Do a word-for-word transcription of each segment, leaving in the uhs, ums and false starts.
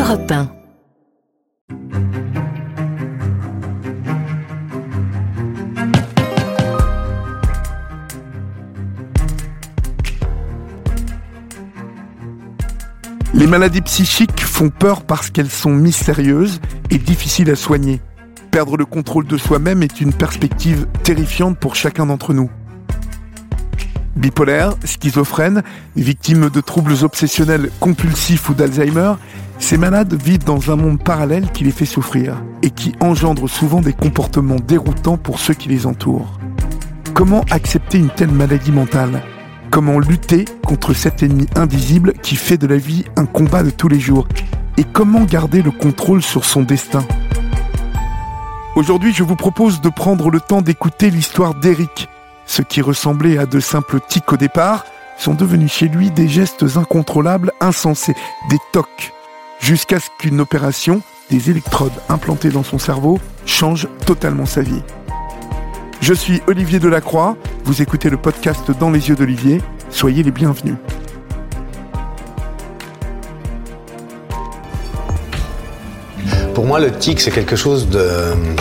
Europe un. Les maladies psychiques font peur parce qu'elles sont mystérieuses et difficiles à soigner. Perdre le contrôle de soi-même est une perspective terrifiante pour chacun d'entre nous. Bipolaire, schizophrène, victime de troubles obsessionnels compulsifs ou d'Alzheimer, ces malades vivent dans un monde parallèle qui les fait souffrir et qui engendre souvent des comportements déroutants pour ceux qui les entourent. Comment accepter une telle maladie mentale ? Comment lutter contre cet ennemi invisible qui fait de la vie un combat de tous les jours ? Et comment garder le contrôle sur son destin ? Aujourd'hui, je vous propose de prendre le temps d'écouter l'histoire d'Éric. Ce qui ressemblait à de simples tics au départ sont devenus chez lui des gestes incontrôlables, insensés, des tocs, jusqu'à ce qu'une opération, des électrodes implantées dans son cerveau, change totalement sa vie. Je suis Olivier Delacroix, vous écoutez le podcast Dans les yeux d'Olivier, soyez les bienvenus. Pour moi, le tic, c'est quelque chose de,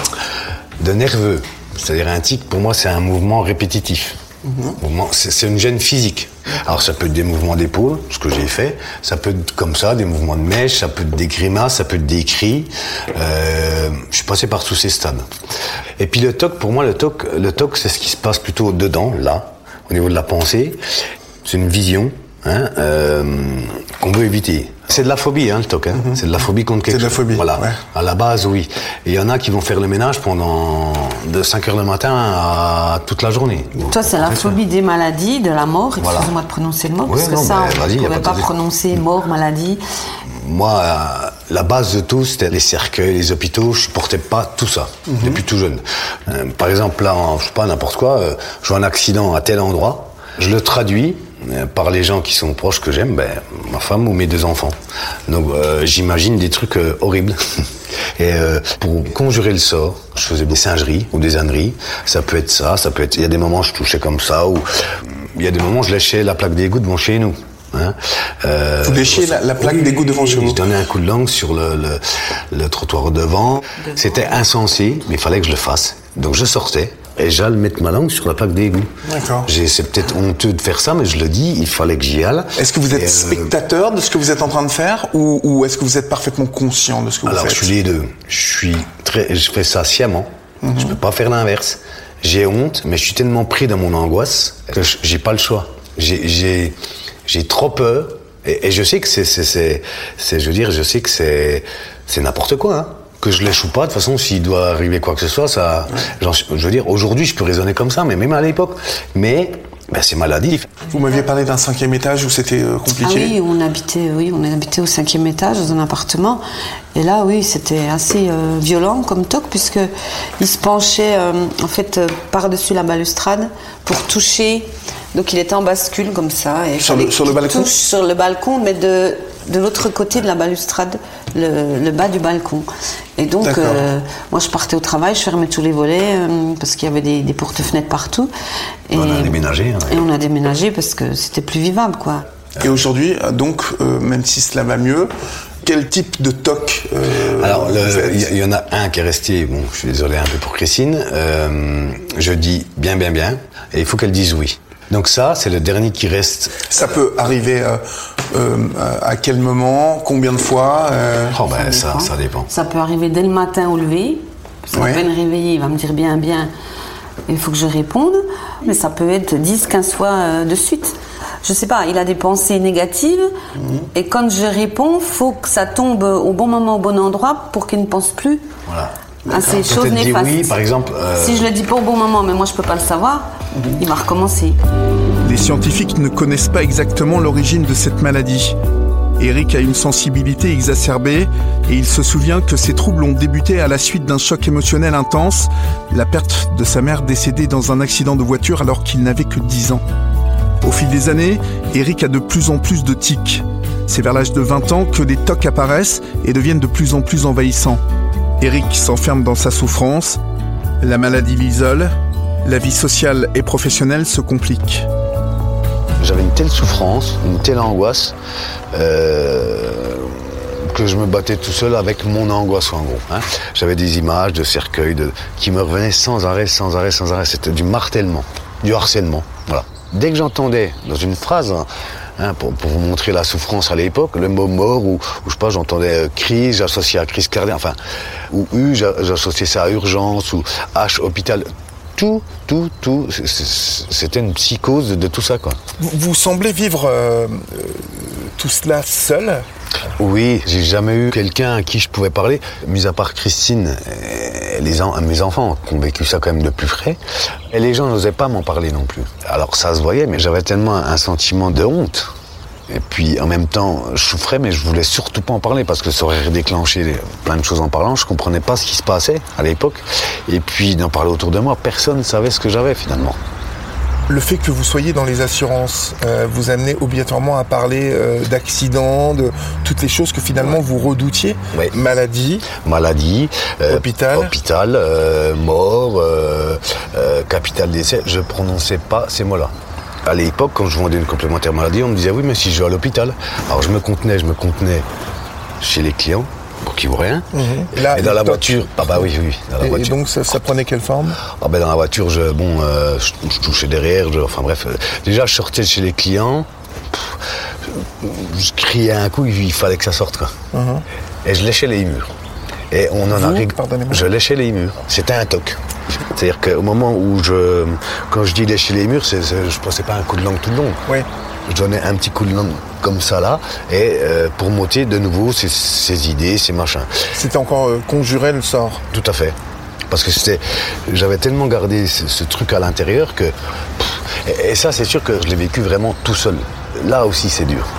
de nerveux. C'est-à-dire un tic, pour moi, c'est un mouvement répétitif. Mmh. C'est, c'est une gêne physique. Alors ça peut être des mouvements d'épaule, ce que j'ai fait. Ça peut être comme ça, des mouvements de mèche, ça peut être des grimaces, ça peut être des cris. Euh, je suis passé par tous ces stades. Et puis le toc, pour moi, le toc, le toc, c'est ce qui se passe plutôt dedans, là, au niveau de la pensée. C'est une vision hein, euh, qu'on veut éviter. C'est de la phobie, hein, le toc. Hein. Mm-hmm. C'est de la phobie contre quelque chose. C'est de la phobie. Voilà. Ouais. À la base, oui. Et il y en a qui vont faire le ménage pendant de cinq heures le matin à toute la journée. Toi, c'est la phobie des maladies, de la mort. Excuse-moi voilà. de prononcer le mot, oui, parce non, que ça, ben, on ne pouvait pas, pas pas prononcer mort, maladie. Moi, euh, la base de tout, c'était les cercueils, les hôpitaux. Je supportais pas tout ça mm-hmm. depuis tout jeune. Euh, par exemple, là, je sais pas n'importe quoi. Euh, je vois un accident à tel endroit, je le traduis. Par les gens qui sont proches que j'aime, ben, ma femme ou mes deux enfants. Donc euh, j'imagine des trucs euh, horribles. Et euh, pour conjurer le sort, je faisais des singeries ou des âneries. Ça peut être ça, ça peut être. Il y a des moments où je touchais comme ça, ou il y a des moments où je léchais la plaque d'égout devant chez nous. Hein. Euh, Vous léchiez la, la plaque oui, d'égout devant chez vous ? Je donnais un coup de langue sur le, le, le trottoir devant. devant. C'était insensé, mais il fallait que je le fasse. Donc je sortais. Et j'allais mettre ma langue sur la plaque d'égout. D'accord. J'ai, c'est peut-être honteux de faire ça, mais je le dis, il fallait que j'y aille. Est-ce que vous êtes et spectateur euh... de ce que vous êtes en train de faire, ou, ou est-ce que vous êtes parfaitement conscient de ce que vous Alors, faites ? Alors, je suis les deux. Je suis très, je fais ça sciemment. Mm-hmm. Je peux pas faire l'inverse. J'ai honte, mais je suis tellement pris dans mon angoisse que je, j'ai pas le choix. J'ai, j'ai, j'ai trop peur, et, et je sais que c'est, c'est, c'est, c'est, je veux dire, je sais que c'est, c'est n'importe quoi, hein. Que je lèche ou pas, de toute façon, s'il doit arriver quoi que ce soit, ça, ouais. genre, je veux dire, aujourd'hui, je peux raisonner comme ça, mais même à l'époque, mais ben, c'est maladif. Vous m'aviez parlé d'un cinquième étage où c'était euh, compliqué. Ah oui, on habitait, oui, on habitait au cinquième étage dans un appartement, et là, oui, c'était assez euh, violent comme toc, puisque il se penchait euh, en fait euh, par-dessus la balustrade pour toucher. Donc il était en bascule comme ça, et sur le, sur le balcon. Touche sur le balcon, mais de de l'autre côté de la balustrade, le, le bas du balcon. Et donc, euh, moi, je partais au travail, je fermais tous les volets euh, parce qu'il y avait des, des porte-fenêtres partout. Et on a déménagé. Hein, et on a déménagé parce que c'était plus vivable, quoi. Et aujourd'hui, donc, euh, même si cela va mieux, quel type de toc euh, Alors, il y, y en a un qui est resté. Bon, je suis désolé un peu pour Christine. Euh, je dis bien, bien, bien, et il faut qu'elle dise oui. Donc ça, c'est le dernier qui reste. Ça peut arriver euh, euh, à quel moment, combien de fois euh... Oh ben ça, ça, ça dépend. Ça peut arriver dès le matin au lever. Ça ouais. peut me réveiller, il va me dire bien, bien, il faut que je réponde. Mais ça peut être dix, quinze fois euh, de suite. Je sais pas, il a des pensées négatives. Mmh. Et quand je réponds, faut que ça tombe au bon moment, au bon endroit pour qu'il ne pense plus. Voilà. À ces choses néfastes. Oui, par exemple. Euh... Si je le dis pas au bon moment, mais moi je peux pas le savoir, mmh. il va recommencer. Les scientifiques ne connaissent pas exactement l'origine de cette maladie. Éric a une sensibilité exacerbée et il se souvient que ses troubles ont débuté à la suite d'un choc émotionnel intense, la perte de sa mère décédée dans un accident de voiture alors qu'il n'avait que dix ans. Au fil des années, Éric a de plus en plus de tics. C'est vers l'âge de vingt ans que les tocs apparaissent et deviennent de plus en plus envahissants. Éric s'enferme dans sa souffrance, la maladie l'isole, la vie sociale et professionnelle se complique. J'avais une telle souffrance, une telle angoisse, euh, que je me battais tout seul avec mon angoisse, en gros. Hein. J'avais des images de cercueils de, qui me revenaient sans arrêt, sans arrêt, sans arrêt. C'était du martèlement, du harcèlement. Voilà. Dès que j'entendais dans une phrase, hein, pour, pour vous montrer la souffrance à l'époque, le mot mort, ou, ou je sais pas, j'entendais euh, crise, j'associais à crise cardiaque, enfin, ou U, j'associais ça à urgence, ou H, hôpital. Tout, tout, tout, c'était une psychose de tout ça, quoi. Vous, vous semblez vivre euh, tout cela seul ? Oui, j'ai jamais eu quelqu'un à qui je pouvais parler, mis à part Christine et les en, mes enfants qui ont vécu ça quand même de plus près. Et les gens n'osaient pas m'en parler non plus. Alors ça se voyait, mais j'avais tellement un sentiment de honte. Et puis en même temps, je souffrais, mais je voulais surtout pas en parler parce que ça aurait déclenché plein de choses en parlant. Je comprenais pas ce qui se passait à l'époque. Et puis d'en parler autour de moi, personne ne savait ce que j'avais finalement. Le fait que vous soyez dans les assurances euh, vous amenez obligatoirement à parler euh, d'accidents, de toutes les choses que finalement vous redoutiez. Oui. Maladie. Maladie. Euh, hôpital. Hôpital, euh, mort, euh, euh, capital décès. Je prononçais pas ces mots-là. À l'époque, quand je vendais une complémentaire maladie, on me disait oui, mais si je vais à l'hôpital. Alors je me contenais, je me contenais chez les clients pour qu'ils voient rien. Mmh. Et, là, et dans la toc. voiture, ah bah oui, oui, dans la et, voiture. Et donc ça, ça prenait quelle forme ? Ah ben dans la voiture, je, bon, euh, je, je touchais derrière, je, enfin bref. Euh, déjà, je sortais chez les clients, pff, je, je criais un coup, il fallait que ça sorte, quoi. Mmh. Et je léchais les murs. Et on en Vous, a rig... Je léchais les murs. C'était un toc. C'est-à-dire qu'au moment où je, quand je dis lécher les murs, c'est, c'est, je ne passais pas un coup de langue tout le long. Oui. Je donnais un petit coup de langue comme ça là, et euh, pour m'ôter de nouveau ces, ces idées, ces machins. C'était encore euh, conjurer le sort. Tout à fait. Parce que c'était, j'avais tellement gardé ce, ce truc à l'intérieur que, pff, et, et ça c'est sûr que je l'ai vécu vraiment tout seul. Là aussi c'est dur.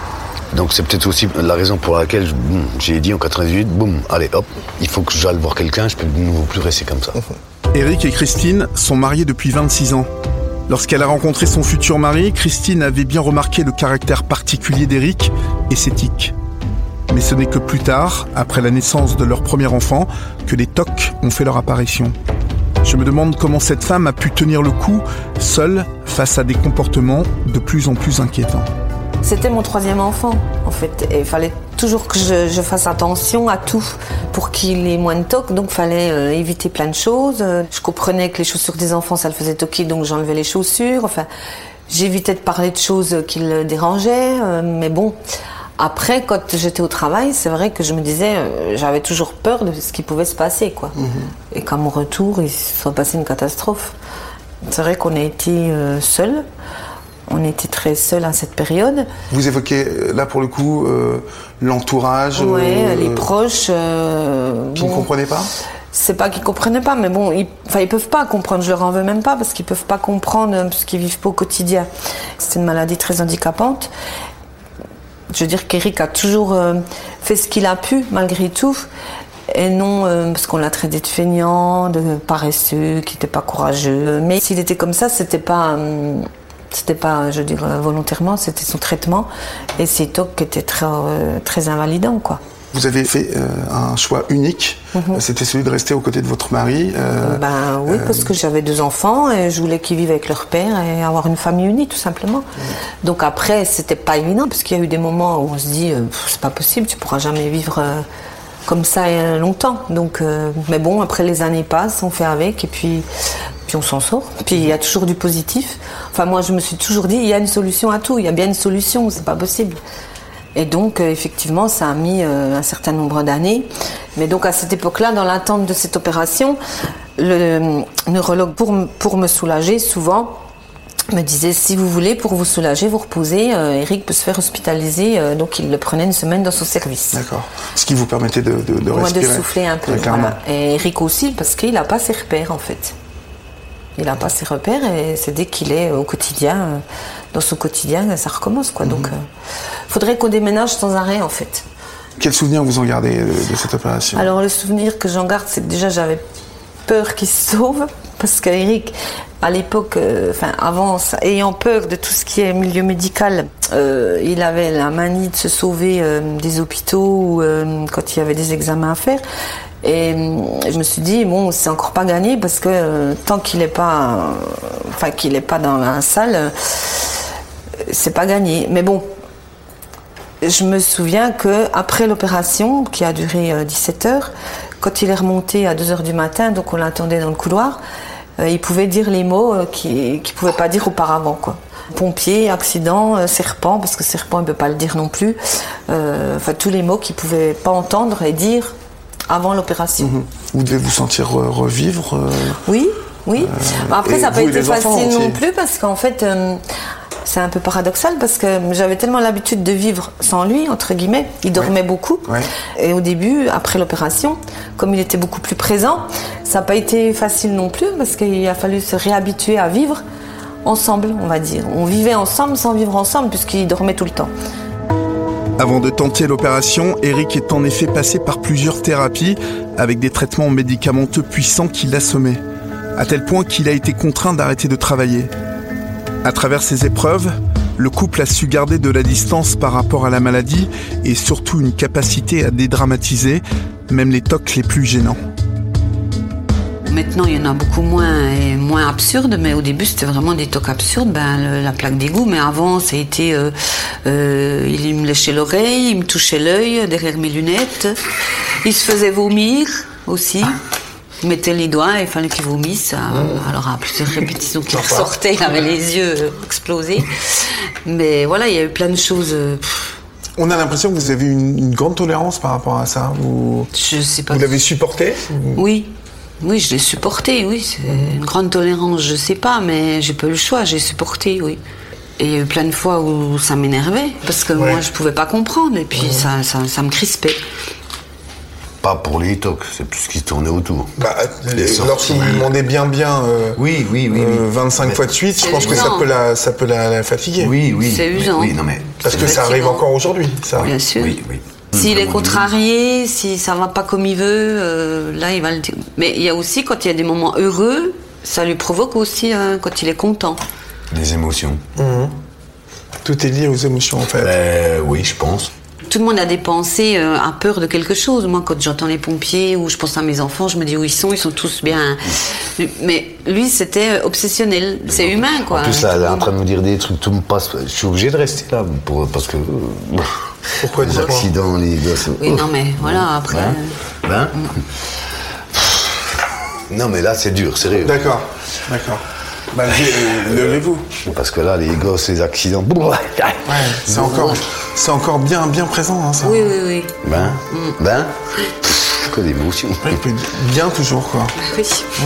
Donc c'est peut-être aussi la raison pour laquelle je, boum, j'ai dit en quatre-vingt-dix-huit, boum, allez hop, il faut que j'aille voir quelqu'un, je peux de nouveau plus rester comme ça. Éric et Christine sont mariés depuis vingt-six ans. Lorsqu'elle a rencontré son futur mari, Christine avait bien remarqué le caractère particulier d'Éric et ses tics. Mais ce n'est que plus tard, après la naissance de leur premier enfant, que les tocs ont fait leur apparition. Je me demande comment cette femme a pu tenir le coup, seule, face à des comportements de plus en plus inquiétants. C'était mon troisième enfant, en fait. Et il fallait toujours que je, je fasse attention à tout pour qu'il ait moins de tocs. Donc, il fallait euh, éviter plein de choses. Je comprenais que les chaussures des enfants, ça le faisait toquer, donc j'enlevais les chaussures. Enfin, j'évitais de parler de choses qui le dérangeaient. Euh, mais bon, après, quand j'étais au travail, c'est vrai que je me disais, euh, j'avais toujours peur de ce qui pouvait se passer, quoi. Mmh. Et qu'à mon retour, il se soit passé une catastrophe. C'est vrai qu'on a été euh, seuls. On était très seuls à cette période. Vous évoquez, là pour le coup, euh, l'entourage. Oui, euh, les proches. Euh, qui bon, ne comprenaient pas ? C'est pas qu'ils ne comprenaient pas, mais bon, ils, enfin, ils peuvent pas comprendre. Je leur en veux même pas parce qu'ils peuvent pas comprendre parce qu'ils vivent pas au quotidien. C'est une maladie très handicapante. Je veux dire qu'Éric a toujours euh, fait ce qu'il a pu, malgré tout. Et non euh, parce qu'on l'a traité de feignant, de paresseux, qui n'était pas courageux. Mais s'il était comme ça, c'était pas... Euh, C'était pas, je dirais, volontairement, c'était son traitement et ses tocs étaient très, euh, très invalidants, quoi. Vous avez fait euh, un choix unique, mm-hmm. C'était celui de rester aux côtés de votre mari. Euh, ben oui, euh... parce que j'avais deux enfants et je voulais qu'ils vivent avec leur père et avoir une famille unie, tout simplement. Mm. Donc après, c'était pas évident parce qu'il y a eu des moments où on se dit, euh, c'est pas possible, tu pourras jamais vivre euh, comme ça longtemps. Donc, euh, mais bon, après les années passent, on fait avec et puis. Puis on s'en sort. Puis il y a toujours du positif. Enfin, moi, je me suis toujours dit, il y a une solution à tout. Il y a bien une solution, c'est pas possible. Et donc, euh, effectivement, ça a mis euh, un certain nombre d'années. Mais donc, à cette époque-là, dans l'attente de cette opération, le neurologue, pour, pour me soulager, souvent, me disait, si vous voulez, pour vous soulager, vous reposer, euh, Éric peut se faire hospitaliser. Euh, donc, il le prenait une semaine dans son service. D'accord. Ce qui vous permettait de, de, de Moi, respirer. de souffler un peu. Voilà. Et Éric aussi, parce qu'il n'a pas ses repères, en fait. Il n'a pas ses repères et c'est dès qu'il est au quotidien, dans son quotidien, ça recommence, quoi. Mm-hmm. Donc, il euh, faudrait qu'on déménage sans arrêt, en fait. Quel souvenir vous en gardez de, de cette opération ? Alors, le souvenir que j'en garde, c'est que déjà, j'avais peur qu'il se sauve, parce qu'Éric, à l'époque, euh, enfin, avant, ayant peur de tout ce qui est milieu médical, euh, il avait la manie de se sauver euh, des hôpitaux ou euh, quand il y avait des examens à faire. Et je me suis dit, bon, c'est encore pas gagné parce que euh, tant qu'il n'est pas, euh, enfin, qu'il n'est pas dans la salle, euh, c'est pas gagné. Mais bon, Je me souviens qu'après l'opération, qui a duré euh, dix-sept heures, quand il est remonté à deux heures du matin, donc on l'attendait dans le couloir, euh, il pouvait dire les mots euh, qu'il ne pouvait pas dire auparavant, quoi. Pompier, accident, euh, serpent, parce que serpent, il ne peut pas le dire non plus. Euh, enfin, tous les mots qu'il ne pouvait pas entendre et dire avant l'opération. Mmh. Vous devez vous sentir euh, revivre euh... Oui, oui. Euh, Après, ça n'a pas été facile non aussi. plus, parce qu'en fait, euh, c'est un peu paradoxal, parce que j'avais tellement l'habitude de vivre sans lui, entre guillemets. Il dormait ouais. beaucoup. Ouais. Et au début, après l'opération, comme il était beaucoup plus présent, ça n'a pas été facile non plus, parce qu'il a fallu se réhabituer à vivre ensemble, on va dire. On vivait ensemble sans vivre ensemble, puisqu'il dormait tout le temps. Avant de tenter l'opération, Eric est en effet passé par plusieurs thérapies avec des traitements médicamenteux puissants qui l'assommaient, à tel point qu'il a été contraint d'arrêter de travailler. À travers ces épreuves, le couple a su garder de la distance par rapport à la maladie et surtout une capacité à dédramatiser, même les tocs les plus gênants. Maintenant, il y en a beaucoup moins et moins absurdes, mais au début, c'était vraiment des tocs absurdes. Ben, le, la plaque d'égout, mais avant, ça a été... Euh, euh, il me léchait l'oreille, il me touchait l'œil derrière mes lunettes. Il se faisait vomir aussi. Il mettait les doigts et il fallait qu'il vomisse. Mmh. Alors, à plusieurs répétitions qu'il ressortait, il avait les yeux explosés. Mais voilà, il y a eu plein de choses... Pff. On a l'impression que vous avez une, une grande tolérance par rapport à ça. Vous, Je sais pas. Vous l'avez supporté ? Oui. Oui, je l'ai supporté, oui. C'est une grande tolérance, je sais pas, mais j'ai pas eu le choix, j'ai supporté, oui. Et il y a eu plein de fois où ça m'énervait, parce que ouais. moi, je pouvais pas comprendre, et puis ouais. ça, ça, ça me crispait. Pas pour les tocs, c'est plus ce qui tournait autour. Bah, lorsque vous lui demandez bien bien euh, oui, oui, oui, euh, oui. vingt-cinq mais fois de suite, je pense usant. que ça peut la, ça peut la, la fatiguer. Oui, oui. C'est usant. Oui, non, mais parce que ça arrive encore aujourd'hui, ça. Bien sûr. Oui, oui. S'il est contrarié, si ça va pas comme il veut, euh, là il va le dire. Mais il y a aussi, quand il y a des moments heureux, ça lui provoque aussi hein, quand il est content. Les émotions. Mmh. Tout est lié aux émotions en fait. Ben, oui, je pense. Tout le monde a des pensées euh, à peur de quelque chose. Moi, quand j'entends les pompiers ou je pense à mes enfants, je me dis où ils sont, ils sont tous bien. Mais lui, c'était obsessionnel. C'est humain, quoi. En plus, là, elle est en train de me dire des trucs, tout me passe. Je suis obligé de rester là pour, parce que. Pourquoi les accidents, les gosses. Oui, non, mais voilà, après. Ben, ben mm. Non, mais là, c'est dur, sérieux. D'accord, d'accord. Bah, euh, levez-vous. Parce que là, les gosses, les accidents. Ouais, c'est encore, c'est encore bien, bien présent, hein, ça. Oui, oui, oui. Ben, mm. ben, que d'émotion. Bien toujours, quoi. Oui.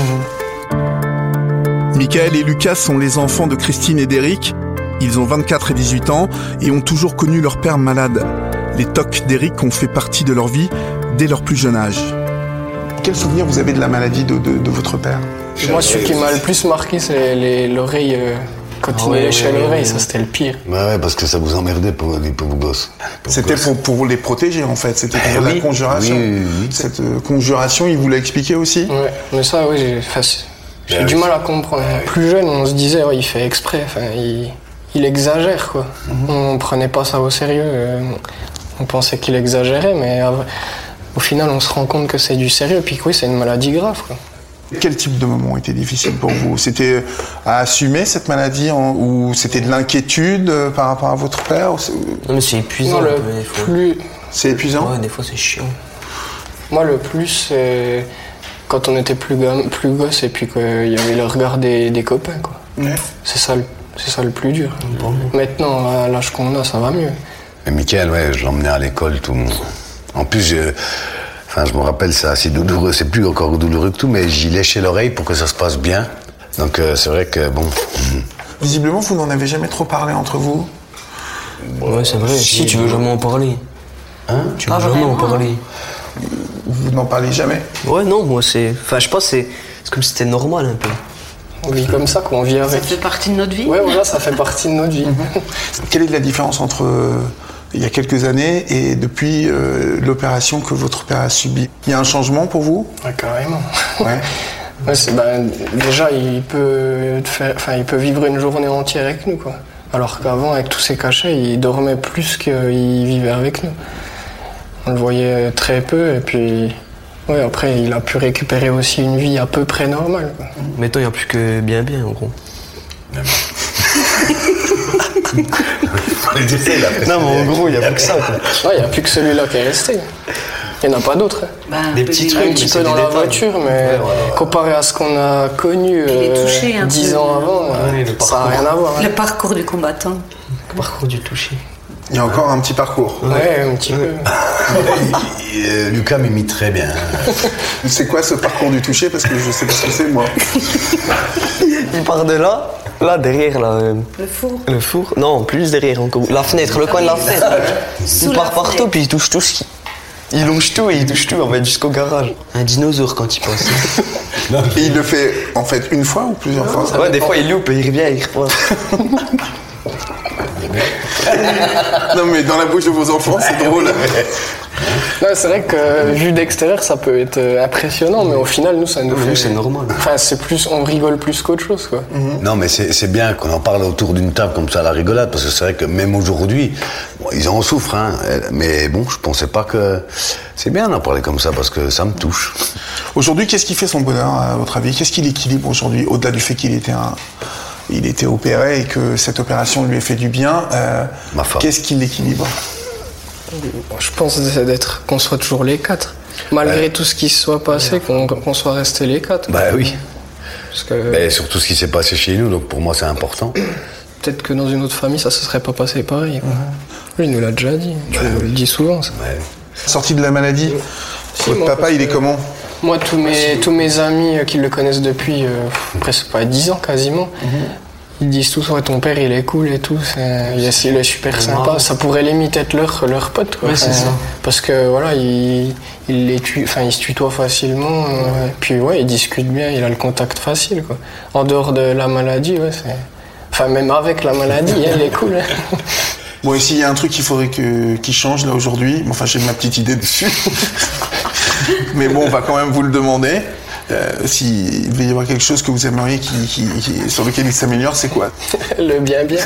Mmh. Michael et Lucas sont les enfants de Christine et d'Éric. Ils ont vingt-quatre et dix-huit ans et ont toujours connu leur père malade. Les tocs d'Éric ont fait partie de leur vie dès leur plus jeune âge. Quel souvenir vous avez de la maladie de, de, de votre père ? Moi, ce qui m'a le plus marqué, c'est les, l'oreille. Euh, quand il me léchait l'oreille, ça c'était le pire. Bah ouais, parce que ça vous emmerdait pour les pauvres gosses. C'était pour, pour les protéger, en fait. C'était pour eh la oui. conjuration. Oui, oui, oui. Cette euh, conjuration, il vous l'a expliqué aussi ? Ouais, mais ça, oui, j'ai, enfin, j'ai bah, du oui. mal à comprendre. Plus jeune, on se disait, oh, il fait exprès. Enfin, il, il exagère, quoi. Mm-hmm. On prenait pas ça au sérieux. Euh, on pensait qu'il exagérait, mais euh, au final, on se rend compte que c'est du sérieux. Et puis, oui, c'est une maladie grave, quoi. Quel type de moment était difficile pour vous ? C'était à assumer cette maladie en, ou c'était de l'inquiétude par rapport à votre père ? Non mais c'est épuisant. Non, le peu, des fois. Plus... C'est épuisant ? Ouais, des fois c'est chiant. Moi le plus, c'est quand on était plus, gomme, plus gosse et puis qu'il y avait le regard des, des copains, quoi. Ouais. C'est ça, le, c'est ça le plus dur. Bon. Maintenant, à l'âge qu'on a, ça va mieux. Mais Mickaël, ouais, je l'emmenais à l'école, tout. En plus, je... Enfin, je me rappelle, c'est assez douloureux, c'est plus encore douloureux que tout, mais j'y léchais l'oreille pour que ça se passe bien. Donc euh, c'est vrai que, bon... Visiblement, vous n'en avez jamais trop parlé entre vous ? Ouais, c'est vrai, si, si tu veux jamais en parler. Hein ? Tu veux jamais en parler. Vous n'en parlez jamais ? Ouais, non, moi c'est... Enfin, je sais pas, c'est, c'est comme si c'était normal un peu. On vit comme ça, quoi, on vit avec. Ça fait partie de notre vie ? Ouais, voilà, ça fait partie de notre vie. Quelle est la différence entre... il y a quelques années et depuis euh, l'opération que votre père a subie. Il y a un changement pour vous ? Ouais, carrément. Ouais. Ouais, c'est, ben, déjà, il peut, faire, enfin, il peut vivre une journée entière avec nous, quoi. Alors qu'avant, avec tous ses cachets, il dormait plus qu'il vivait avec nous. On le voyait très peu et puis ouais, après, il a pu récupérer aussi une vie à peu près normale, quoi. Maintenant, il n'y a plus que bien bien, en gros. J'allais dire ça, il a fait Non, mais en gros, il n'y a pas que ça. quoi. Ouais, il n'y a plus que celui-là qui est resté. Il n'y en a pas d'autres. Bah, Des petits Un trucs, petit mais c'est peu dans des la détails. voiture, mais Ouais, ouais. comparé à ce qu'on a connu Il est euh, touché un dix peu. ans avant, Ouais, le ça n'a parcours. rien à voir. hein. Le parcours du combattant. Le parcours du toucher. Il y a encore un petit parcours. Ouais, un petit peu. Et, euh, Lucas m'imite très bien. C'est quoi ce parcours du toucher? Parce que je sais pas ce que c'est, moi. Il part de là, là, derrière, là. euh, Le four. Le four. Non, plus derrière encore. La fenêtre, le coin de la fenêtre. Sous Il la part partout, fenêtre. puis il touche tout ce qui... Il longe tout et il touche tout, en fait, jusqu'au garage. Un dinosaure quand il passe. Et il le fait en fait une fois ou plusieurs fois? Ouais, des fois il loupe et il revient et il repasse. Non, mais dans la bouche de vos enfants, c'est drôle. Ouais, c'est vrai que vu d'extérieur, ça peut être euh, impressionnant, mais au final, nous, ça nous Nous, fait. c'est normal. Enfin, c'est plus, on rigole plus qu'autre chose, quoi. Non, mais c'est c'est bien qu'on en parle autour d'une table comme ça à la rigolade, parce que c'est vrai que même aujourd'hui, bon, ils en souffrent, hein, mais bon, je pensais pas que... C'est bien d'en parler comme ça, parce que ça me touche. Aujourd'hui, qu'est-ce qui fait son bonheur, à votre avis? Qu'est-ce qui l'équilibre aujourd'hui, au-delà du fait qu'il était un... Il était opéré et que cette opération lui ait fait du bien. euh, Ma femme. Qu'est-ce qui l'équilibre? Je pense que c'est d'être qu'on soit toujours les quatre. Malgré tout ce qui se soit passé, qu'on qu'on soit restés les quatre. Bah oui, Parce que mais surtout ce qui s'est passé chez nous, donc pour moi c'est important. peut-être que dans une autre famille, ça se serait pas passé pareil. quoi. Lui, il nous l'a déjà dit. Tu nous le dis souvent, ça. Ouais. Sorti de la maladie, Si, votre moi, papa, parce il est que- comment? Moi, tous mes, tous mes amis euh, qui le connaissent depuis euh, presque pas dix ans quasiment, ils disent tous ouais, ton père il est cool et tout, c'est- il, est, il est super C'est sympa. marrant. Ça pourrait limite être leur, leur pote. Quoi. Ouais, c'est ça. Parce que voilà, il, il, les tue, enfin, il se tutoie facilement, euh, et puis ouais, il discute bien, il a le contact facile. Quoi. En dehors de la maladie, ouais, c'est. Enfin, même avec la maladie, il est cool. hein. Bon, et s'il y a un truc qu'il faudrait que, qu'il change là aujourd'hui, enfin j'ai ma petite idée dessus. Mais bon, on va quand même vous le demander. Euh, S'il devait y avoir quelque chose que vous aimeriez qui, qui- qui- sur lequel il s'améliore, c'est quoi? Le bien bien.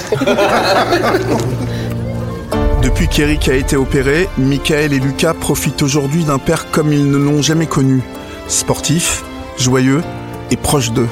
Depuis qu'Eric a été opéré, Michael et Lucas profitent aujourd'hui d'un père comme ils ne l'ont jamais connu. Sportif, joyeux et proche d'eux.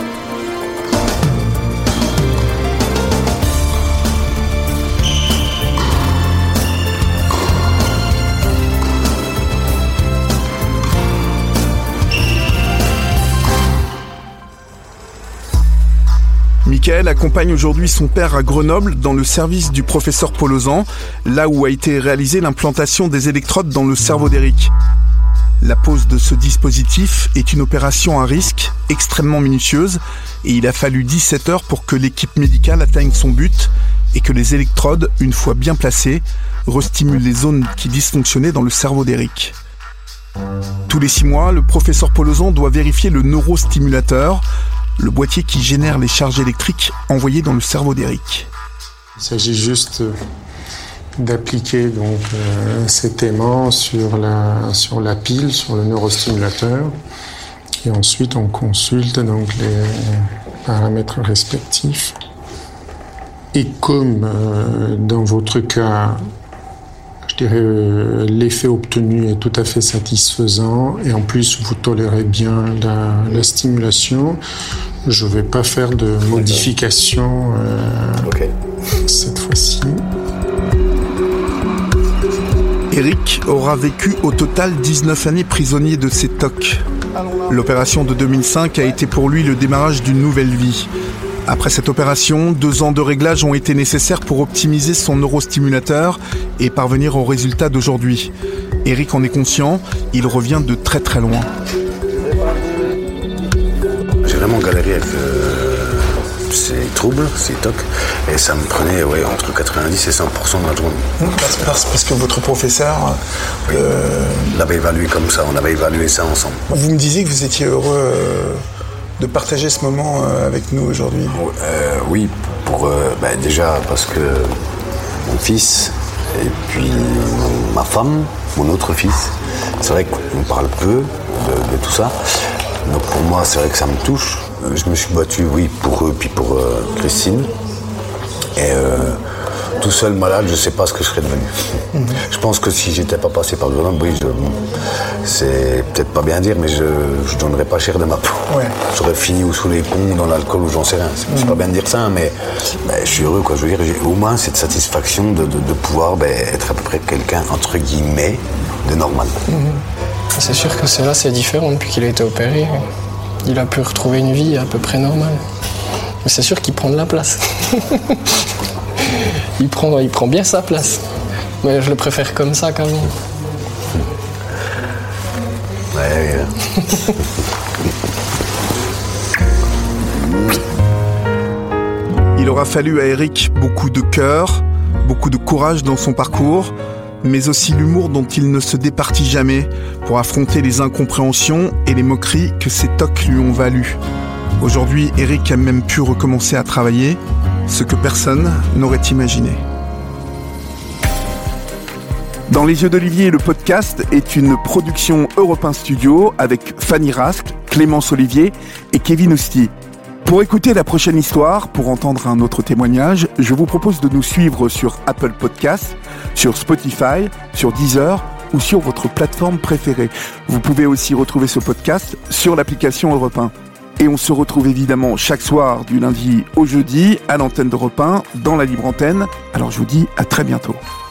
Michael accompagne aujourd'hui son père à Grenoble dans le service du professeur Polozan, là où a été réalisée l'implantation des électrodes dans le cerveau d'Eric. La pose de ce dispositif est une opération à risque, extrêmement minutieuse, et il a fallu dix-sept heures pour que l'équipe médicale atteigne son but et que les électrodes, une fois bien placées, restimulent les zones qui dysfonctionnaient dans le cerveau d'Eric. Tous les six mois, le professeur Polozan doit vérifier le neurostimulateur, le boîtier qui génère les charges électriques envoyées dans le cerveau d'Eric. Il s'agit juste d'appliquer donc euh, cet aimant sur la, sur la pile, sur le neurostimulateur. Et ensuite, on consulte donc les paramètres respectifs. Et comme euh, dans votre cas, je dirais, euh, l'effet obtenu est tout à fait satisfaisant et en plus vous tolérez bien la, la stimulation, je ne vais pas faire de modification euh, Ok. cette fois-ci. Eric aura vécu au total dix-neuf années prisonnier de ses T O C. L'opération de deux mille cinq a été pour lui le démarrage d'une nouvelle vie. Après cette opération, deux ans de réglages ont été nécessaires pour optimiser son neurostimulateur et parvenir au résultat d'aujourd'hui. Eric en est conscient, il revient de très très loin. J'ai vraiment galéré avec euh, ces troubles, ces T O C, et ça me prenait ouais, entre quatre-vingt-dix et cent pour cent de la journée. Parce, parce- parce que votre professeur, euh, On l'avait évalué comme ça, on avait évalué ça ensemble. vous me disiez que vous étiez heureux euh, de partager ce moment euh, avec nous aujourd'hui. Euh, oui, pour, euh, ben, déjà parce que mon fils et puis mon- ma femme, mon autre fils, c'est vrai qu'on parle peu de, de tout ça. Donc pour moi, c'est vrai que ça me touche. Euh, Je me suis battu, oui, pour eux, puis pour euh, Christine. Et euh, tout seul malade, je ne sais pas ce que je serais devenu. Mmh. Je pense que si j'étais pas passé par Grenoble, oui, je, c'est peut-être pas bien dire, mais je ne donnerais pas cher de ma peau. Ouais. J'aurais fini ou sous les ponts, dans l'alcool ou j'en sais rien. C'est, mmh. c'est pas bien de dire ça, mais, mais je suis heureux, quoi. Je veux dire, j'ai au moins cette satisfaction de, de, de pouvoir ben, être à peu près quelqu'un, entre guillemets, de normal. Mmh. C'est sûr que c'est là, c'est différent depuis qu'il a été opéré. Il a pu retrouver une vie à peu près normale. Mais c'est sûr qu'il prend de la place. il, prend, il prend bien sa place. Mais je le préfère comme ça qu'avant. Ouais, ouais. Il aura fallu à Eric beaucoup de cœur, beaucoup de courage dans son parcours, mais aussi l'humour dont il ne se départit jamais pour affronter les incompréhensions et les moqueries que ces tocs lui ont valu. Aujourd'hui, Eric a même pu recommencer à travailler, ce que personne n'aurait imaginé. Dans les yeux d'Olivier, le podcast est une production Europe un Studio avec Fanny Rask, Clémence Olivier et Kevin Ousti. Pour écouter la prochaine histoire, pour entendre un autre témoignage, je vous propose de nous suivre sur Apple Podcasts, sur Spotify, sur Deezer ou sur votre plateforme préférée. Vous pouvez aussi retrouver ce podcast sur l'application Europe un. Et on se retrouve évidemment chaque soir du lundi au jeudi à l'antenne d'Europe un, dans la libre antenne. Alors je vous dis à très bientôt.